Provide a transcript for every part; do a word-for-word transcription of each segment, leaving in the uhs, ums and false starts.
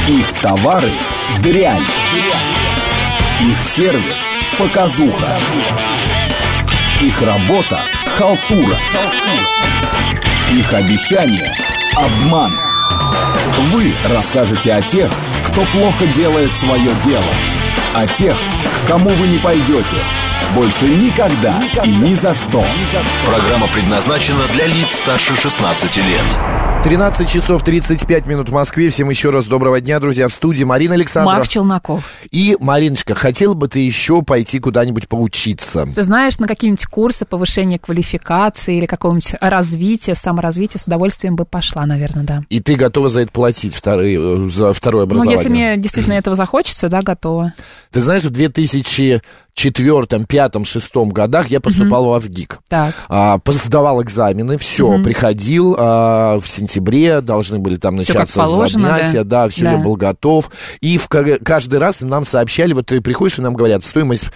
Их товары – дрянь. Их сервис – показуха. Их работа – халтура. Их обещания – обман. Вы расскажете о тех, кто плохо делает свое дело. О тех, к кому вы не пойдете. Больше никогда, никогда и ни за что. Программа предназначена для лиц старше шестнадцати лет. тринадцать часов тридцать пять минут в Москве. Всем еще раз доброго дня, друзья. В студии Марина Александрова. Марк Челноков. И, Мариночка, хотела бы ты еще пойти куда-нибудь поучиться? Ты знаешь, на какие-нибудь курсы повышения квалификации или какого-нибудь развития, саморазвития с удовольствием бы пошла, наверное, да. И ты готова за это платить, вторые, за второе образование? Ну, если мне действительно этого захочется, да, готова. Ты знаешь, в две тысячи четвёртом, пятом, шестом годах я поступал uh-huh. в ВГИК. Так. А, сдавал экзамены, все, uh-huh. приходил а, в сентябре, должны были там начаться положено, занятия, да, да все, да. Я был готов. И в, каждый раз нам сообщали, вот ты приходишь, и нам говорят, стоимость,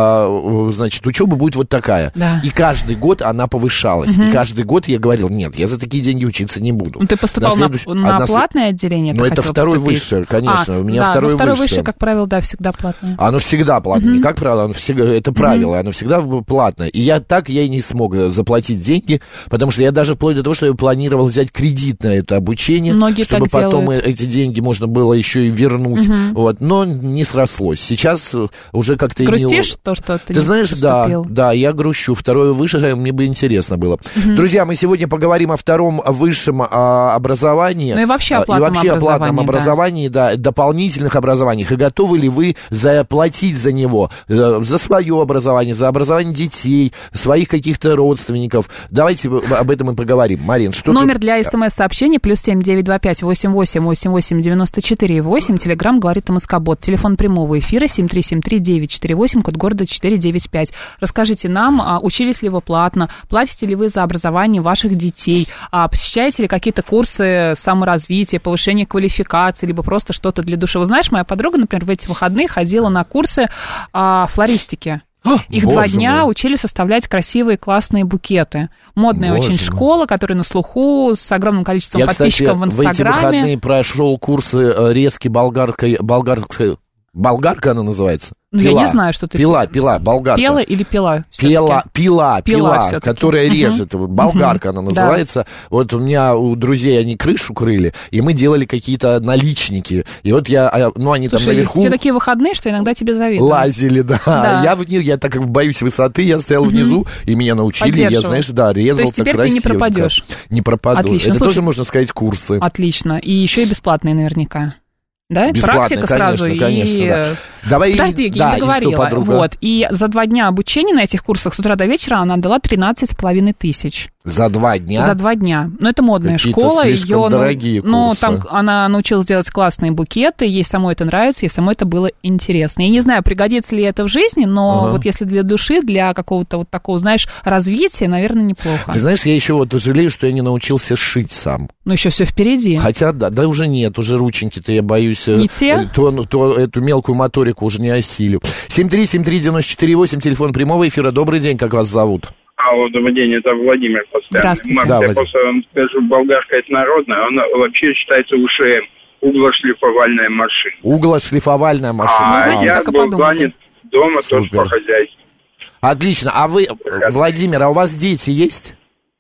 а, значит, учебы будет вот такая. Да. И каждый год она повышалась. Uh-huh. И каждый год я говорил, нет, я за такие деньги учиться не буду. Ну, ты поступал на, следующ... на, на платное отделение? Ну, это второй высшее, конечно, а, у меня да, второй высшее. Второй высшее, как правило, да, всегда платное. Оно всегда платное, uh-huh. не как правило, оно всегда, это правило, uh-huh. оно всегда платное. И я так, я и не смог заплатить деньги, потому что я даже вплоть до того, что я планировал взять кредит на это обучение, многие чтобы потом делают. Эти деньги можно было еще и вернуть, uh-huh. вот, но не срослось. Сейчас уже как-то... Грустишь не... то, что ты, ты не знаешь, поступил? да, да, я грущу. Второе высшее, мне бы интересно было. Uh-huh. Друзья, мы сегодня поговорим о втором высшем а, образовании. Ну и вообще о платном, и вообще образовании, о платном образовании, да. да, дополнительных образованиях. И готовы ли вы заплатить за него, за свое образование, за образование детей, своих каких-то родственников? Давайте об этом и поговорим. Марин, что Номер тут... для смс-сообщений плюс семь девять два пять восемь восемь восемь восемь девяносто четыре восемь. Телеграм говорит МСК-бот. Телефон прямого эфира семь три семь три девять четыре восемь, код города четыреста девяносто пять. Расскажите нам, учились ли вы платно, платите ли вы за образование ваших детей, посещаете ли какие-то курсы саморазвития, повышения квалификации, либо просто что-то для души. Вы знаешь, моя подруга, например, в эти выходные ходила на курсы а, флористики. Их Боже два дня мой. Учили составлять красивые, классные букеты. Модная Боже очень мой. Школа, которая на слуху, с огромным количеством Я, подписчиков кстати, в Инстаграме. Я, в эти выходные прошел курсы резки болгарской, болгарской, болгарка она называется? Ну, пила. Я не знаю, что ты... Пила, пила, болгарка. Пела или пила? Пила, пила, пила, пила которая uh-huh. режет. Болгарка uh-huh. она называется. Да. Вот у меня, у друзей, они крышу крыли, и мы делали какие-то наличники. И вот я, ну, они Слушай, там наверху... у тебя такие выходные, что иногда тебе завидуют. Лазили, да. да. Я, в, я так как боюсь высоты, я стоял uh-huh. внизу, и меня научили. Я, знаешь, да, резал. То есть теперь красиво. Ты не пропадешь? Не пропаду. Отлично. Это Слушай, тоже, можно сказать, курсы. Отлично. И еще и бесплатные наверняка. Да, бесплатно, практика сразу. Конечно, конечно, и... да. Давай, Подожди, да, я не договорила. И, вот. И за два дня обучения на этих курсах с утра до вечера она отдала тринадцать с половиной тысяч. За два дня? За два дня. Но это модная Какие-то школа. Ее, дорогие ну, курсы. Ну, там она научилась делать классные букеты, ей самой это нравится, ей самой это было интересно. Я не знаю, пригодится ли это в жизни, но ага. вот если для души, для какого-то вот такого, знаешь, развития, наверное, неплохо. Ты знаешь, я еще вот жалею, что я не научился шить сам. Ну, еще все впереди. Хотя, да, да уже нет, уже рученьки-то, я боюсь, не те? То, то эту мелкую моторику уже не осилю. семь три семь три девять четыре восемь, телефон прямого эфира. Добрый день, как вас зовут? Алло, добрый день, это Владимир постоянно. Марк, да, я Владимир. просто вам скажу, болгарка это народная, она вообще считается уже углошлифовальная машина. Углошлифовальная машина. А, ну, знаете, я был занят дома Супер. Тоже по хозяйству. Отлично, а вы, Владимир, а у вас дети есть?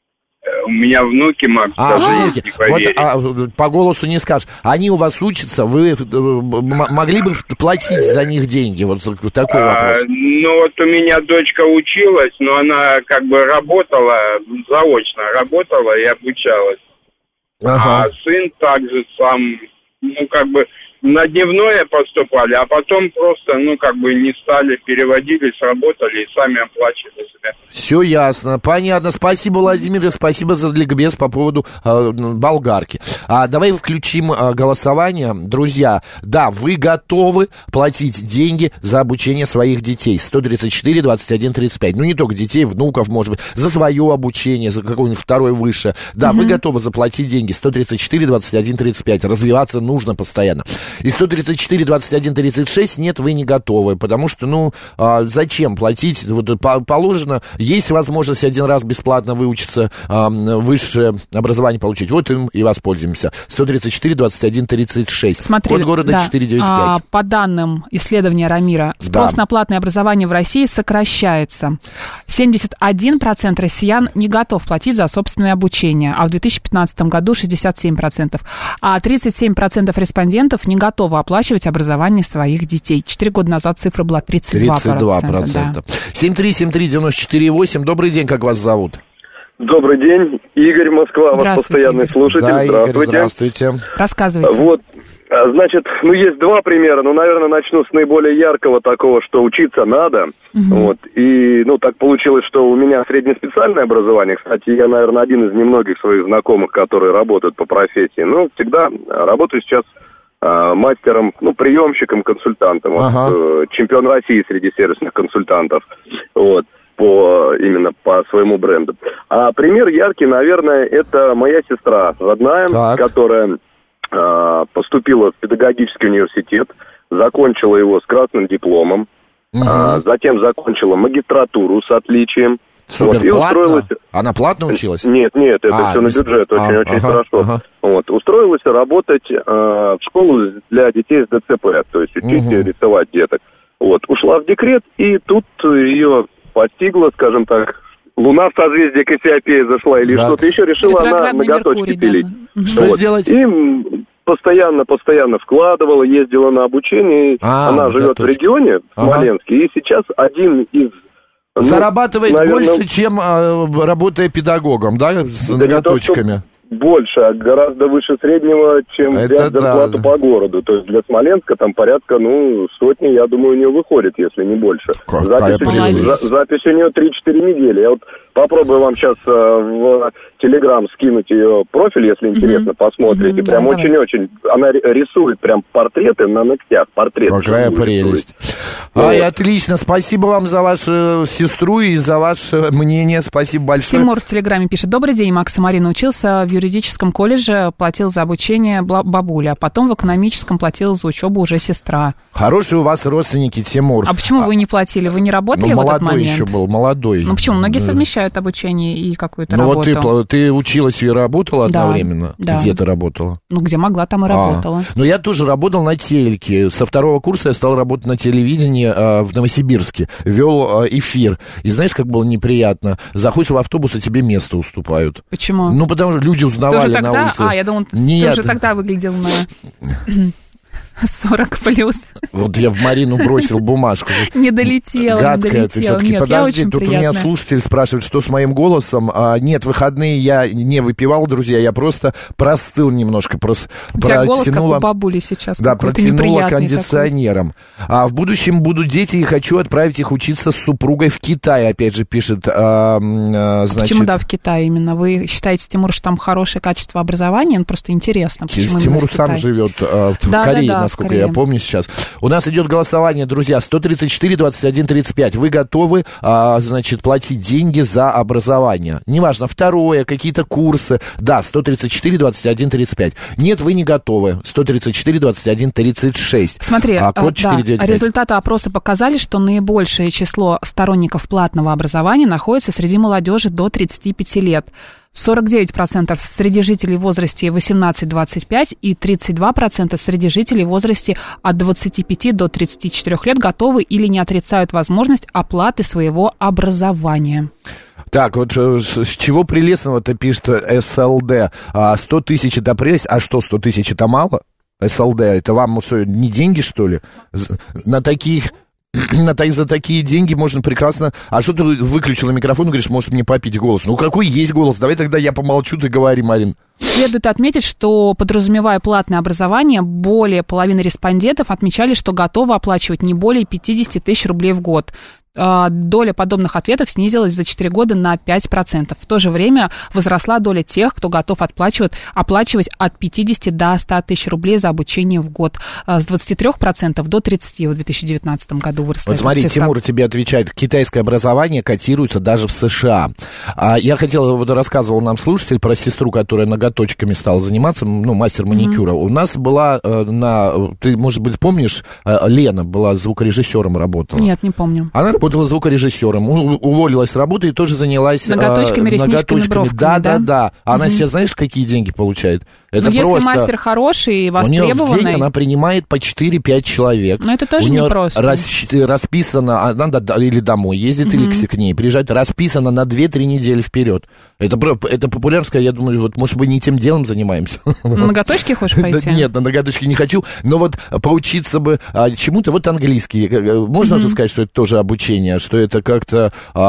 У меня внуки, Марк, а, внуки. Вот, а, по голосу не скажешь. Они у вас учатся, вы могли бы платить за них деньги? Вот такой а, вопрос. Ну, вот у меня дочка училась, но она как бы работала, заочно работала и обучалась. Ага. А сын также сам, ну, как бы на дневное поступали, а потом просто, ну, как бы не стали, переводили, сработали и сами оплачивали себя. Все ясно, понятно. Спасибо, Владимир, спасибо за ликбез по поводу э, болгарки. А, давай включим э, голосование. Друзья, да, вы готовы платить деньги за обучение своих детей? сто тридцать четыре двадцать один тридцать пять. Ну, не только детей, внуков, может быть, за свое обучение, за какое-нибудь второе высшее. Да, mm-hmm. вы готовы заплатить деньги? сто тридцать четыре двадцать один тридцать пять. Развиваться нужно постоянно. И сто тридцать четыре двадцать один тридцать шесть, нет, вы не готовы, потому что, ну, а, зачем платить? Вот, положено, есть возможность один раз бесплатно выучиться, а, высшее образование получить, вот им и воспользуемся. сто тридцать четыре двадцать один тридцать шесть. Смотри, код города да, четыреста девяносто пять. А, по данным исследования Рамира, спрос да. на платное образование в России сокращается. семьдесят один процент россиян не готов платить за собственное обучение, а в две тысячи пятнадцатом году шестьдесят семь процентов. А тридцать семь процентов респондентов не готовы оплачивать образование своих детей. Четыре года назад цифра была тридцать два процента. тридцать два процента. Да. семь три семь три девять четыре восемь. Добрый день, как вас зовут? Добрый день, Игорь, Москва, ваш постоянный Игорь. слушатель. Да, здравствуйте. Игорь, здравствуйте. Рассказывайте. Вот, значит, ну, есть два примера, но, наверное, начну с наиболее яркого такого, что учиться надо. Угу. Вот, и, ну, так получилось, что у меня среднеспециальное образование. Кстати, я, наверное, один из немногих своих знакомых, которые работают по профессии. Но всегда работаю сейчас э, мастером, ну, приемщиком, консультантом. Ага. Вот, э, чемпион России среди сервисных консультантов. Вот. По, именно по своему бренду. А пример яркий, наверное, это моя сестра родная, так. которая э, поступила в педагогический университет, закончила его с красным дипломом, угу. э, затем закончила магистратуру с отличием. Супер, вот, и платно? Устроилась... Она платно училась? Нет, нет, это а, все без... на бюджет, очень-очень а, ага, хорошо. Ага. Вот, устроилась работать э, в школу для детей с ДЦП, то есть учить угу. рисовать деток. Вот, ушла в декрет, и тут ее... постигла, скажем так, луна в созвездие Кассиопеи зашла или так. что-то еще, решила она ноготочки пилить. Да. Что вот. Сделать? И постоянно-постоянно вкладывала, ездила на обучение. А, она живет в регионе, в ага. Смоленске, и сейчас один из... Ну, зарабатывает наверное, больше, чем а, работая педагогом, да, с да ноготочками? Больше, а гораздо выше среднего, чем взять зарплату да. по городу. То есть для Смоленска там порядка, ну, сотни, я думаю, у нее выходит, если не больше. Запись у, нее, за, запись у нее три-четыре недели. Я вот попробую вам сейчас э, в Телеграм скинуть ее профиль, если интересно, mm-hmm. посмотрите. Mm-hmm, прям очень-очень... Да, она рисует прям портреты на ногтях. Портреты. Какая прелесть. Вот. Ай, отлично. Спасибо вам за вашу сестру и за ваше мнение. Спасибо большое. Тимур в Телеграме пишет. Добрый день, Макс и Марина. Учился в юридическом колледже, платил за обучение бабуля, а потом в экономическом платила за учебу уже сестра. Хорошие у вас родственники, Тимур. А почему а... вы не платили? Вы не работали ну, в этот момент? Молодой еще был, молодой. Ну почему? Многие совмещают обучение и какую-то ну, работу. Ну вот ты, ты училась и работала да, одновременно? Да. Где ты работала? Ну где могла, там и работала. А. Ну я тоже работал на телеке. Со второго курса я стал работать на телевидении а, в Новосибирске. Вел а, эфир. И знаешь, как было неприятно? Заходишь в автобус, и тебе место уступают. Почему? Ну потому что люди узнавали на тогда? улице. А, я думал, Нет. ты уже тогда выглядел на сорок плюс. Вот я в Марину бросил бумажку. Не долетела, гадкая не долетела. Ты все-таки. Нет, подожди, тут приятная. У меня слушатель спрашивает, что с моим голосом. А, нет, выходные я не выпивал, друзья, я просто простыл немножко. Прос... У тебя голос как у бабули сейчас. Да, протянула кондиционером. А в будущем будут дети, и хочу отправить их учиться с супругой в Китай, опять же пишет. А, а, значит... Почему, да, в Китае именно? Вы считаете, Тимур, что там хорошее качество образования? Ну, просто интересно. Тимур сам живет а, в да, Корее, да, да, насколько я помню сейчас. У нас идет голосование, друзья, сто тридцать четыре двадцать один тридцать пять. Вы готовы, а, значит, платить деньги за образование? Неважно, второе, какие-то курсы. Да, сто тридцать четыре двадцать один тридцать пять. Нет, вы не готовы. сто тридцать четыре двадцать один тридцать шесть. Смотри, а, код да, результаты опроса показали, что наибольшее число сторонников платного образования находится среди молодежи до тридцати пяти лет. сорок девять процентов среди жителей в возрасте восемнадцать двадцать пять и тридцать два процента среди жителей в возрасте от двадцати пяти до тридцати четырёх лет готовы или не отрицают возможность оплаты своего образования. Так, вот с чего прелестного-то пишет СЛД? сто тысяч это прелесть, а что, сто тысяч это мало? СЛД, это вам что, не деньги, что ли? На таких... За такие деньги можно прекрасно... А что ты выключила микрофон и говоришь, может мне попить голос? Ну, какой есть голос? Давай тогда я помолчу, ты говори, Марин. Следует отметить, что, подразумевая платное образование, более половины респондентов отмечали, что готовы оплачивать не более пятьдесят тысяч рублей в год. доля подобных ответов снизилась за четыре года на пять процентов. В то же время возросла доля тех, кто готов оплачивать, оплачивать от пятидесяти до ста тысяч рублей за обучение в год. С двадцати трёх процентов до тридцати процентов в две тысячи девятнадцатом году выросла. Вот смотри, цифра. Тимур тебе отвечает, китайское образование котируется даже в США. А я хотел, вот рассказывал нам слушатель про сестру, которая ноготочками стала заниматься, ну, мастер маникюра. Mm-hmm. У нас была на, ты, может быть, помнишь, Лена была звукорежиссером, работала. Нет, не помню. Она работала звукорежиссером, уволилась с работы и тоже занялась ноготочками, ресничками, ноготочками. Бровками, да, да, да, да. Она угу. сейчас, знаешь, какие деньги получает? Это ну, просто... если мастер хороший и востребованный... У нее в день она принимает по четыре-пять человек. Но это тоже у нее непросто. Рас... расписано, она или домой ездит, угу. или к ней приезжает, расписано на две-три недели вперед. Это, это популярское, я думаю, вот, может, мы не тем делом занимаемся. На ноготочки хочешь пойти? Нет, на ноготочки не хочу, но вот поучиться бы чему-то, вот английский. Можно же сказать, что это тоже обучение, что это как-то...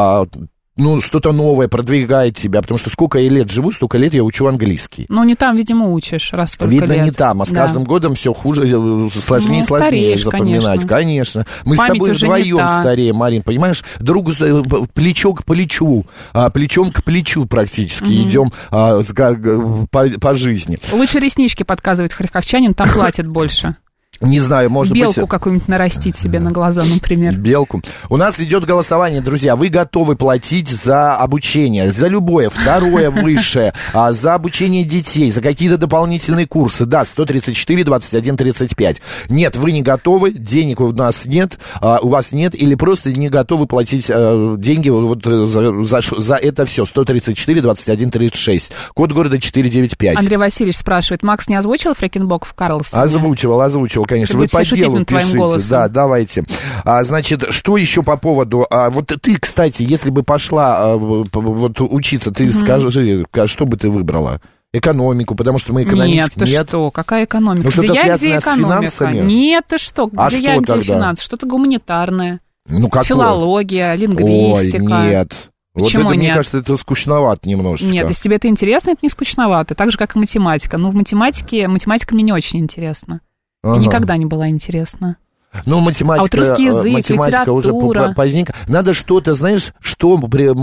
ну, что-то новое продвигает тебя, потому что сколько я лет живу, столько лет я учу английский. Ну, не там, видимо, учишь, раз столько Видно, лет. не там, а с да. каждым годом все хуже, сложнее и ну, сложнее запоминать. Конечно. конечно. Мы Память с тобой вдвоем стареем, Марин, понимаешь? Другу плечо к плечу, плечом к плечу практически mm-hmm. идем а, по, по жизни. Лучше реснички подказывает харьковчанин, там платят больше. Не знаю, может Белку быть... Белку какую-нибудь нарастить себе на глаза, например. Белку. У нас идет голосование, друзья. Вы готовы платить за обучение, за любое, второе, высшее, а за обучение детей, за какие-то дополнительные курсы? Да, сто тридцать четыре двадцать один тридцать пять. Нет, вы не готовы, денег у нас нет, а, у вас нет, или просто не готовы платить а, деньги вот за, за, за это все. сто тридцать четыре двадцать один тридцать шесть. Код города четыреста девяносто пять. Андрей Васильевич спрашивает, Макс не озвучил Фрекенбок в Карлсоне? Озвучивал, озвучивал. Конечно, вы по делу пишите. Да, давайте. А, значит, что еще по поводу... А, вот ты, кстати, если бы пошла а, вот учиться, ты mm-hmm. скажи, что бы ты выбрала? Экономику, потому что мы экономички. Нет, ты Нет? что, какая экономика? Ну, что-то где я, связанное где экономика? с финансами? Нет, ты что, где а я, что где тогда? финансы? Что-то гуманитарное. Ну, какое? Филология, лингвистика. Ой, нет. Почему вот это, нет? мне кажется, это скучновато немножечко. Нет, если тебе это интересно, это не скучновато. Так же, как и математика. Но в математике, математика мне не очень интересна. Ага. И никогда не была интересна. Ну, математика, а вот русский язык, математика уже поздненько. Надо что-то, знаешь, что,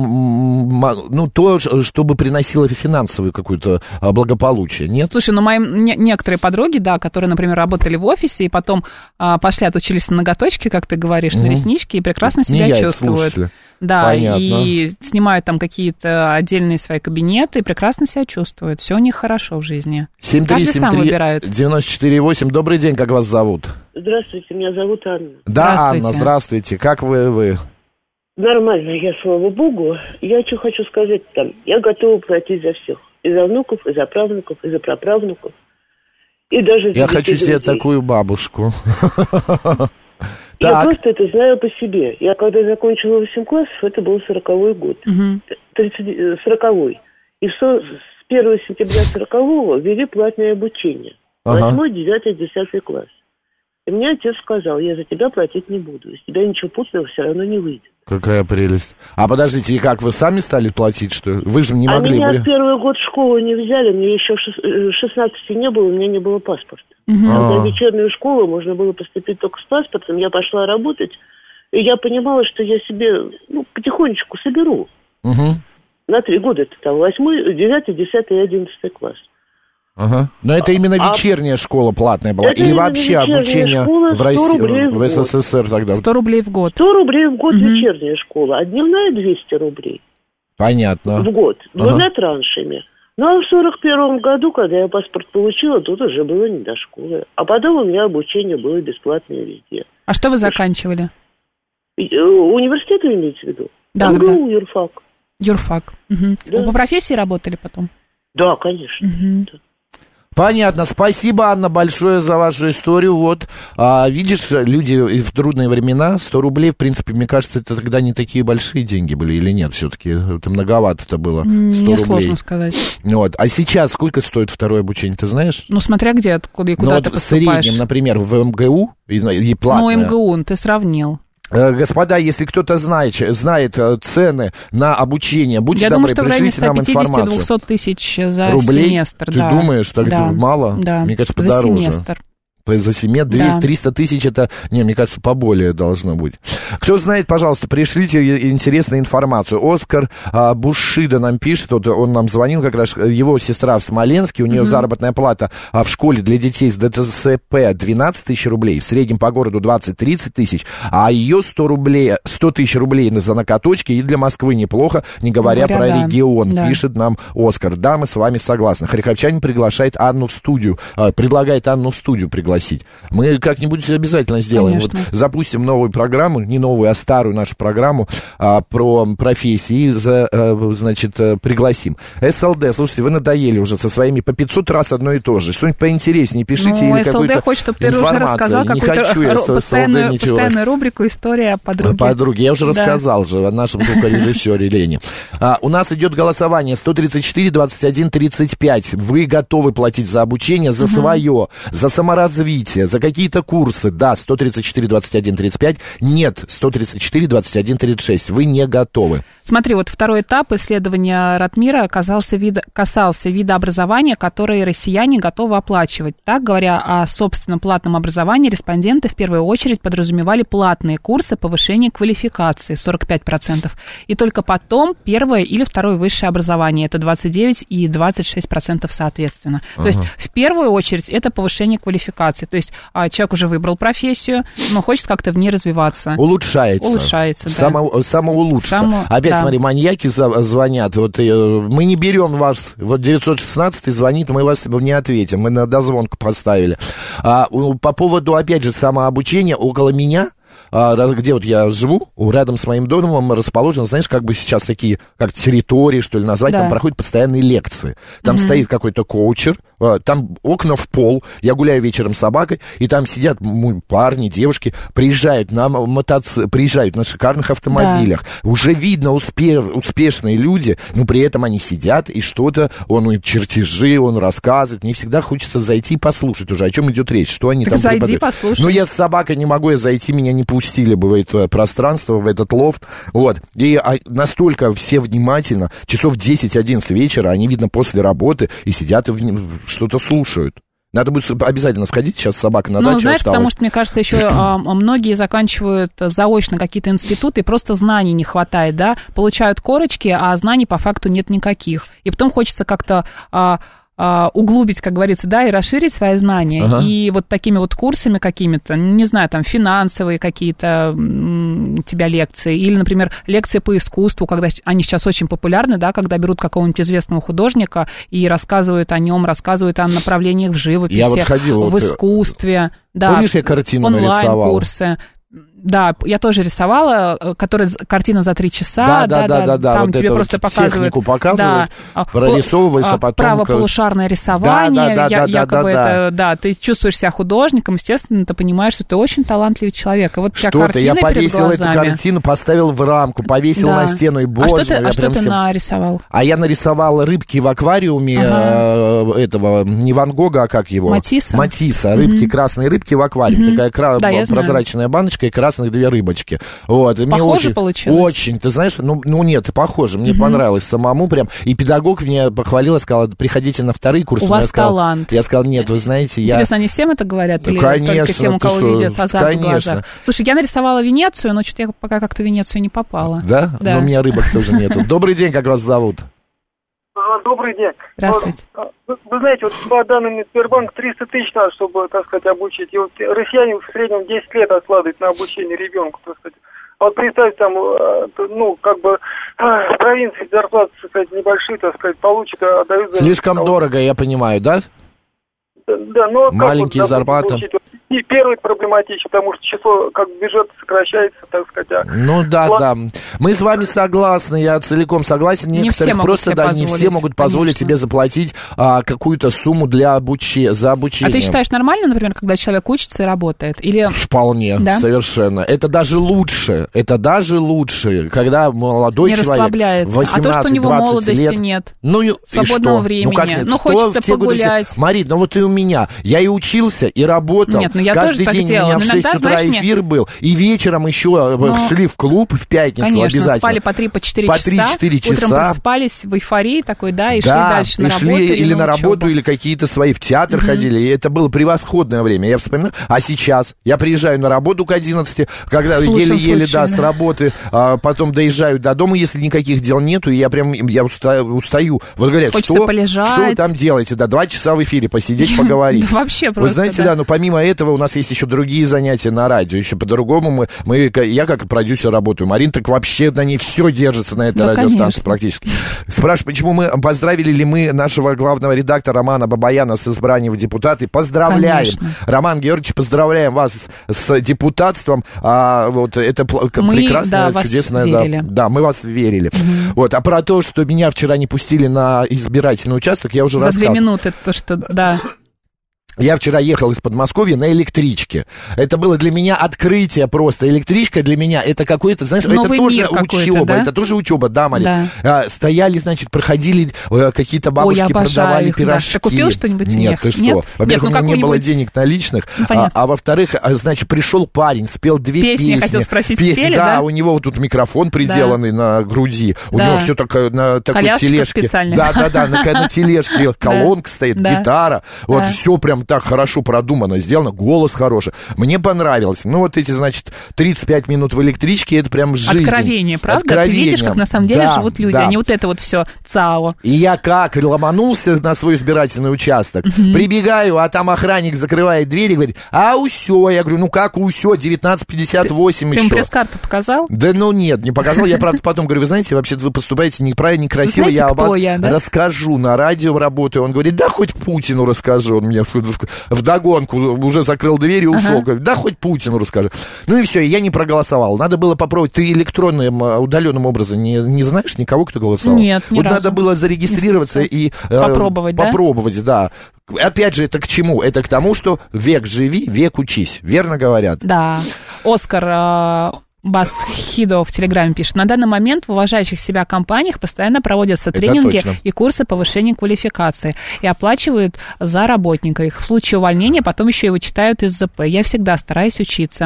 ну, то, чтобы приносило финансовое какое-то благополучие, нет? Слушай, ну, мои некоторые подруги, да, которые, например, работали в офисе и потом а, пошли, отучились на ноготочки, как ты говоришь, mm-hmm. на реснички, и прекрасно себя не чувствуют. Я, да, понятно. И снимают там какие-то отдельные свои кабинеты и прекрасно себя чувствуют. Все у них хорошо в жизни. семь три семь три девяносто четыре восемь. Добрый день, как вас зовут? Здравствуйте, меня зовут Анна. Да, здравствуйте. Анна, здравствуйте. Как вы, вы? Нормально, я, слава богу. Я что хочу сказать там. Я готова платить за всех. И за внуков, и за правнуков, и за праправнуков. И даже за Я хочу себе детей. такую бабушку. Я просто это знаю по себе. Я когда закончила восемь классов, это был сороковой год. сороковой. И с первого сентября сорокового ввели платное обучение. Восьмой, девятый, десятый класс. И мне отец сказал, я за тебя платить не буду. Из тебя ничего путного все равно не выйдет. Какая прелесть. А подождите, и как, вы сами стали платить, что вы же не а могли? А меня были... в первый год в школу не взяли, мне еще шестнадцати не было, у меня не было паспорта. Угу. А в вечернюю школу можно было поступить только с паспортом, я пошла работать, и я понимала, что я себе ну, потихонечку соберу. Угу. На три года это там, восьмой, девятый, десятый и одиннадцатый класс. Ага. Но это именно вечерняя а, школа платная была? Или вообще обучение в России, в, в СССР тогда? сто рублей в год. сто рублей в год угу. вечерняя школа, а дневная двести рублей. Понятно. В год, двумя ага. траншами. Ну, а в сорок первом году, когда я паспорт получила, тут уже было не до школы. А потом у меня обучение было бесплатное везде. А что вы заканчивали? Университет вы имеете в виду? Да, МГУ, да. юрфак. Юрфак. Угу. Да. Вы по профессии работали потом? Да, конечно. Угу. Да. Понятно. Спасибо, Анна, большое за вашу историю. Вот, а, видишь, люди в трудные времена, сто рублей, в принципе, мне кажется, это тогда не такие большие деньги были или нет все-таки? Это многовато-то было, сто Мне рублей. сложно сказать. Вот. А сейчас сколько стоит второе обучение, ты знаешь? Ну, смотря где, откуда и куда ну, ты вот поступаешь. в среднем, например, в МГУ и, и платное. Ну, МГУ, ты сравнил. Господа, если кто-то знает, знает цены на обучение, будьте Я добры, думаю, пришлите нам информацию. Я думаю, что в районе ста пятидесяти — двухсот тысяч за рублей? семестр. Ты да. думаешь, так да. мало? Да. Мне кажется, за подороже. семестр. За семь, да. триста тысяч это, не, мне кажется, поболее должно быть. Кто знает, пожалуйста, пришлите интересную информацию. Оскар а, Бушида нам пишет, вот он нам звонил как раз, его сестра в Смоленске, у нее mm-hmm. заработная плата а, в школе для детей с ДЦП двенадцать тысяч рублей, в среднем по городу двадцать-тридцать тысяч, а ее сто рублей, сто тысяч рублей за накаточки, и для Москвы неплохо, не говоря, говоря про да. регион, да. пишет нам Оскар. Да, мы с вами согласны. Харьковчанин приглашает Анну в студию, а, предлагает Анну в студию пригласить. Мы как-нибудь обязательно сделаем. Вот запустим новую программу, не новую, а старую нашу программу а, про профессии, за, а, значит, а, пригласим. СЛД, слушайте, вы надоели уже со своими по пятьсот раз одно и то же. Что-нибудь поинтереснее пишите, ну, или какую-то хочет, чтобы ты уже рассказал не хочу я р- постоянную, постоянную рубрику «История подруги». Подруги, я уже да. рассказал же о нашем звукорежиссере Лене. А, у нас идет голосование сто тридцать четыре двадцать один тридцать пять. Вы готовы платить за обучение, за угу. свое, за саморазвитие, за какие-то курсы? Да, сто тридцать четыре двадцать один тридцать пять. Нет, сто тридцать четыре двадцать один тридцать шесть. Вы не готовы. Смотри, вот второй этап исследования Ратмира касался вида, касался вида образования, которые россияне готовы оплачивать. Так, говоря о собственном платном образовании, респонденты в первую очередь подразумевали платные курсы повышения квалификации, сорок пять процентов, и только потом первое или второе высшее образование, это двадцать девять и двадцать шесть процентов соответственно. Ага. То есть в первую очередь это повышение квалификации. То есть человек уже выбрал профессию, но хочет как-то в ней развиваться. Улучшается. Улучшается, да. Само, самоулучшится. Само, Опять, да. смотри, маньяки звонят. Вот, мы не берем вас. Вот девятьсот шестнадцать звонит, мы вас не ответим. Мы на дозвонку поставили. А, по поводу, опять же, самообучения, около меня, где вот я живу, рядом с моим домом расположено, знаешь, как бы сейчас такие, как территории, что ли, назвать, да. там проходят постоянные лекции. Там mm-hmm. стоит какой-то коучер, там окна в пол, я гуляю вечером с собакой, и там сидят парни, девушки, приезжают на мотоци... приезжают на шикарных автомобилях. Да. Уже видно успе... успешные люди, но при этом они сидят, и что-то, он чертежи, он рассказывает. Мне всегда хочется зайти и послушать уже, о чем идет речь, что они так там зайди, преподают. Послушай. Ну, я с собакой не могу, я зайти, меня не пустили бы в это пространство, в этот лофт. Вот. И а, настолько все внимательно, часов десять-одиннадцать вечера, они, видно, после работы, и сидят и в... что-то слушают. Надо будет обязательно сходить, сейчас собака на ну, даче знаешь, осталась. Потому что, мне кажется, еще а, многие заканчивают заочно какие-то институты, и просто знаний не хватает, да, получают корочки, а знаний по факту нет никаких. И потом хочется как-то... А, углубить, как говорится, да, и расширить свои знания. Ага. И вот такими вот курсами какими-то, не знаю, там, финансовые какие-то у тебя лекции, или, например, лекции по искусству, когда они сейчас очень популярны, да, когда берут какого-нибудь известного художника и рассказывают о нем, рассказывают о направлениях в живописи, я вот ходил, в искусстве. Вот, да, помнишь, я картину нарисовал? Онлайн-курсы. Да, я тоже рисовала, которая картина за три часа. Да, да, да, да, да. Там вот тебе просто вот показывают. Технику показывают, да, прорисовываешь, а потом... Правополушарное рисование, да, да, да, я, якобы да, да, это, да, ты чувствуешь себя художником, естественно, ты понимаешь, что ты очень талантливый человек. И вот у тебя что-то, я повесил эту картину, поставил в рамку, повесил да. на стену, и, боже, а что ты, а что ты всем... нарисовал? А я нарисовал рыбки в аквариуме ага. этого, не Ван Гога, а как его? Матисса. Матисса, рыбки, mm-hmm. красные рыбки в аквариуме. Mm-hmm. Такая кра... да, прозрачная баночка и красных две рыбочки. Вот, и похоже мне очень, получилось? Очень, ты знаешь, ну, ну нет, похоже, мне mm-hmm. понравилось самому прям, и педагог мне похвалил, сказал, приходите на вторые курсы. У вас я сказал, талант. Я сказал, нет, вы знаете, я... Интересно, они всем это говорят? Или конечно, только тем, у кого что... видят азарт конечно. в глазах? Слушай, я нарисовала Венецию, но что-то я пока как-то в Венецию не попала. Да? Да. Но у меня рыбок тоже нету. Добрый день, как вас зовут? Добрый день. Здравствуйте. Вы, вы знаете, вот по данным Сбербанка триста тысяч надо, чтобы, так сказать, обучить. И вот россияне в среднем десять лет откладывают на обучение ребенку, так сказать. Вот представьте, там, ну, как бы, в провинции зарплаты, так сказать, небольшие, так сказать, получат, отдают... Слишком за... дорого, я понимаю, да? Да, да, но... Маленькие вот, зарплаты. И первый проблематичен, потому что число, как бюджет сокращается, так сказать. А... Ну да, План... да. Мы с вами согласны, я целиком согласен. Некоторых не просто, да, не все могут позволить конечно. себе заплатить а, какую-то сумму для обучи... за обучение. А ты считаешь нормально, например, когда человек учится и работает? Или... Вполне, да? Совершенно. Это даже лучше, это даже лучше, когда молодой не человек восемнадцать-двадцать а то, что у него молодости лет, нет, ну, свободного времени, ну, как нет? ну хочется погулять. Годы... Марит, ну вот и у меня. Я и учился, и работал. Нет, ну я Каждый день у меня в шесть утра эфир был, и вечером еще шли в клуб в пятницу обязательно. Спали по три, по четыре часа. По три-четыре часа. Утром просыпались в эйфории такой, да, и шли дальше на работу. Шли или на работу, или какие-то свои в театр ходили, и это было превосходное время. Я вспоминаю, а сейчас я приезжаю на работу к одиннадцати, когда еле-еле, да, с работы, а потом доезжаю до дома, если никаких дел нету, и я прям, я устаю. устаю. Вот говорят, что, что вы там делаете? Да, два часа в эфире посидеть, поговорить. Вообще просто, вы знаете, да, но помимо этого у нас есть еще другие занятия на радио, еще по-другому мы, мы я как продюсер работаю, Марин так вообще на ней все держится, на этой радиостанции практически. Спрашиваю, почему мы, поздравили ли мы нашего главного редактора Романа Бабаяна с избранием в депутаты? Поздравляем. Конечно. Роман Георгиевич, поздравляем вас с депутатством. А, вот, это мы, прекрасное, да, чудесное. Да, да, мы вас верили. Угу. Вот, а про то, что меня вчера не пустили на избирательный участок, я уже За рассказывал. За две минуты, то, что, да... Я вчера ехал из Подмосковья на электричке. Это было для меня открытие просто. Электричка для меня это какой-то, знаешь, новый это тоже учеба. Да? Это тоже учеба, да, Мария. Да. А, стояли, значит, проходили какие-то бабушки, Ой, продавали их, пирожки. Да. Ты купил что-нибудь? Нет, ты что? Нет? Во-первых, Нет, ну, у меня не было денег наличных. Ну, а, а во-вторых, значит, пришел парень, спел две песни. Песни, хотел спросить, песни, спели, да, да? У него вот тут микрофон приделанный да. на груди. У да. него все такое на такой Колясочка тележке. Специальная. Да, да, да, на, на тележке колонка стоит, гитара. Вот все прям так хорошо продумано. Думано, сделано, голос хороший. Мне понравилось. Ну, вот эти, значит, тридцать пять минут в электричке, это прям жизнь. Откровение, правда? Откровение. Ты видишь, как на самом деле да, живут люди, да. а не вот это вот все ЦАО. И я как ломанулся на свой избирательный участок, угу. прибегаю, а там охранник закрывает дверь и говорит, а усё. Я говорю, ну как усё, девятнадцать пятьдесят восемь еще. Ты им пресс-карту показал? Да ну нет, не показал. Я, правда, потом говорю, вы знаете, вообще-то вы поступаете неправильно, некрасиво, знаете, я о вас я, да? расскажу, на радио работаю. Он говорит, да хоть Путину расскажу. Он мне вдогонку уже закрыл дверь и ушел. Ага. Говорит, да хоть Путину расскажи. Ну и все, я не проголосовал. Надо было попробовать. Ты электронным, удаленным образом не, не знаешь никого, кто голосовал? Нет, ни Вот разу. надо было зарегистрироваться и попробовать, э, попробовать, да? да. Опять же, это к чему? Это к тому, что век живи, век учись. Верно говорят? Да. Оскар... Басхидо в Телеграме пишет. На данный момент в уважающих себя компаниях постоянно проводятся тренинги и курсы повышения квалификации и оплачивают за работника. Их в случае увольнения потом еще и вычитают из ЗП. Я всегда стараюсь учиться.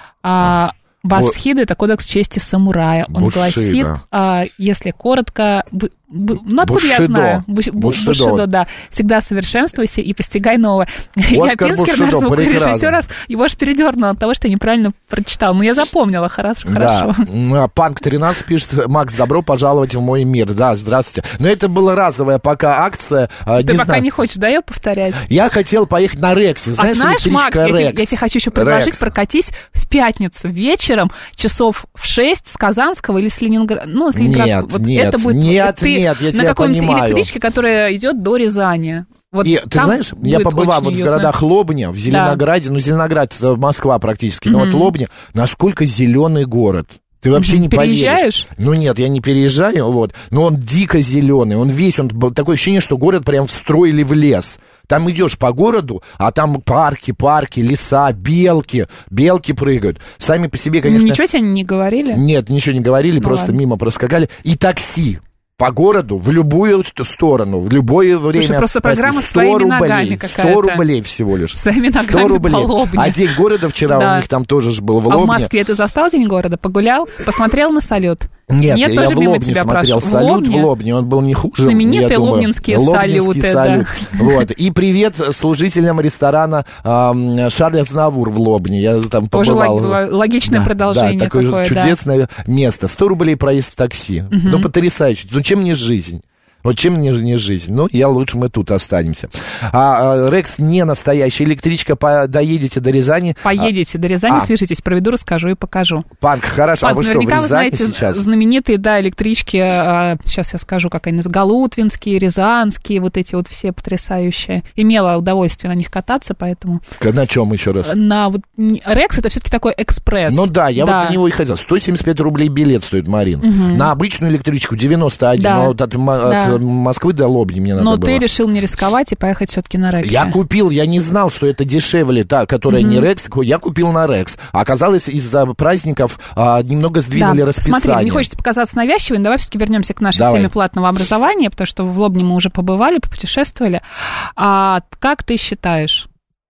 А, Басхидо — это кодекс чести самурая. Он Бушида. гласит, а, если коротко... Ну, откуда Бушидо. я знаю? Буш, Бушидо. Бушидо, да. Всегда совершенствуйся и постигай новое. Я Пинскер, наш звукорежиссер, его аж передернуло от того, что я неправильно прочитал. Но я запомнила, хорошо. Да. Панк тринадцать пишет, Макс, добро пожаловать в мой мир. Да, здравствуйте. Но это была разовая пока акция. Ты не пока знаю. не хочешь, да, ее повторять? Я хотел поехать на Рексе. Знаешь, а знаешь, Макс, Рекс. Я, я тебе хочу еще предложить Рекс. прокатись в пятницу вечером, часов в шесть с Казанского или с Ленинграда. Ну, с Ленинградского. Нет, вот нет, это будет, нет, ты нет, я на тебя какой-нибудь понимаю. электричке, которая идет до Рязани. Вот и ты знаешь, я побывал вот в городах Лобня, в Зеленограде, да. ну, Зеленоград — это Москва практически, но mm-hmm. вот Лобня, насколько зеленый город. Ты вообще mm-hmm. не Переезжаешь? поверишь. Ну нет, я не переезжаю, вот, но он дико зеленый, он весь, он такое ощущение, что город прям встроили в лес. Там идешь по городу, а там парки, парки, леса, белки, белки прыгают. Сами по себе, конечно... Ничего тебе не говорили? Нет, ничего не говорили, ну, просто ладно. мимо проскакали. И такси. По городу, в любую сторону, в любое время. Слушай, просто программа своими ногами какая-то. сто рублей всего лишь. Своими ногами сто рублей. По Лобне. А День города вчера да. у них там тоже же был в Лобне. А в Москве ты застал День города? Погулял? Посмотрел на салют? Нет, Нет я в Лобне смотрел прошу. салют в Лобне? в Лобне, он был не хуже. Знаменитые лобнинские салюты, салют. Да. Вот. И привет служителям ресторана э, Шарль Азнавур в Лобне. Я там тоже побывал. Тоже логичное да, продолжение. Да, такое такое, чудесное да. место. сто рублей проезд в такси. Угу. Ну, потрясающе. Ну, чем не жизнь? Вот чем мне не жизнь? Ну, я лучше мы тут останемся. А, Рекс не настоящая электричка. По, доедете до Рязани. Поедете а, до Рязани, а. свяжитесь, проведу, расскажу и покажу. Панк, хорошо. Панк, а вы что, в Рязани вы знаете, сейчас? Знаменитые, да, электрички, а, сейчас я скажу, как они, Галутвинские, Рязанские, вот эти вот все потрясающие. Имела удовольствие на них кататься, поэтому... На чем еще раз? На вот, Рекс это все-таки такой экспресс. Ну да, я да. вот на него и хотел. сто семьдесят пять рублей билет стоит, Марин. Угу. На обычную электричку девяносто один, да. вот от, да. от Москвы до Лобни мне надо Но было. ты решил не рисковать и поехать все-таки на Рексе. Я купил, я не знал, что это дешевле, та, которая mm-hmm. не Рекс, я купил на Рекс. А оказалось, из-за праздников а, немного сдвинули да. расписание. Смотри, не хочется показаться навязчивым, давай все-таки вернемся к нашей давай. теме платного образования, потому что в Лобне мы уже побывали, попутешествовали. А как ты считаешь,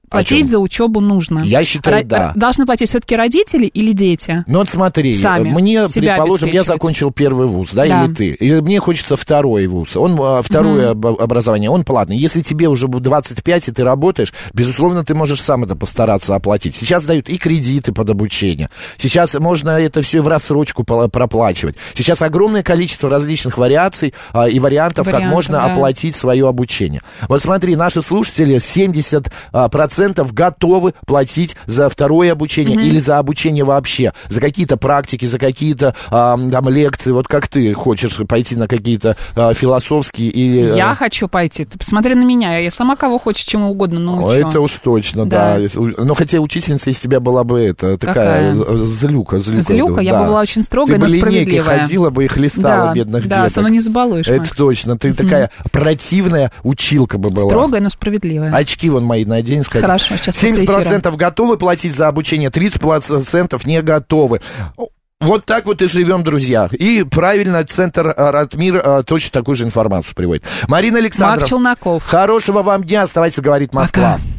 Платить за учебу нужно. Я считаю, Ро- да. Должны платить все-таки родители или дети? Ну вот смотри, сами мне, предположим, я закончил первый вуз, да, да, или ты, и мне хочется второй вуз, он, второе угу. образование, он платный. Если тебе уже двадцать пять, и ты работаешь, безусловно, ты можешь сам это постараться оплатить. Сейчас дают и кредиты под обучение, сейчас можно это все в рассрочку проплачивать. Сейчас огромное количество различных вариаций а, и вариантов, Варианты, как можно да. оплатить свое обучение. Вот смотри, наши слушатели семьдесят процентов готовы платить за второе обучение mm-hmm. или за обучение вообще, за какие-то практики, за какие-то а, там лекции, вот как ты хочешь пойти на какие-то а, философские и... Я а... хочу пойти, ты посмотри на меня, я сама кого хочешь чему угодно научу. Это уж точно, да. да. Но хотя учительница из тебя была бы это, такая Какая? злюка. Злюка, злюка? Я да. бы была очень строгая, ты но справедливая. Ты бы линейкой ходила бы и хлестала да, бедных да, деток. Да, сама не забалуешь. Это Макс. точно, ты mm-hmm. такая противная училка бы была. Строгая, но справедливая. Очки вон мои надень, скажи. Хорошо, сейчас семьдесят процентов готовы платить за обучение, тридцать процентов не готовы. Вот так вот и живем, друзья. И правильно центр Ратмир а, точно такую же информацию приводит. Марина Александровна. Марк Челноков. Хорошего вам дня. Оставайтесь, говорит Москва. Пока.